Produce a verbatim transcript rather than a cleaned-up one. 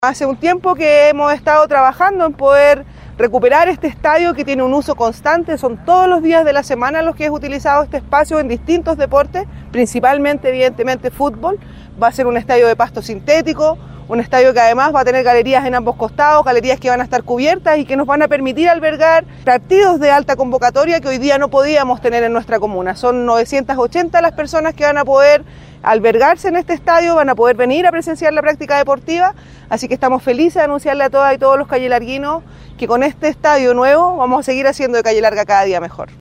Hace un tiempo que hemos estado trabajando en poder recuperar este estadio que tiene un uso constante, son todos los días de la semana los que es utilizado este espacio en distintos deportes, principalmente evidentemente fútbol. Va a ser un estadio de pasto sintético, un estadio que además va a tener galerías en ambos costados, galerías que van a estar cubiertas y que nos van a permitir albergar partidos de alta convocatoria que hoy día no podíamos tener en nuestra comuna. Son novecientas ochenta las personas que van a poder albergarse en este estadio, van a poder venir a presenciar la práctica deportiva, así que estamos felices de anunciarle a todas y todos los callelarguinos que con este estadio nuevo vamos a seguir haciendo de Calle Larga cada día mejor.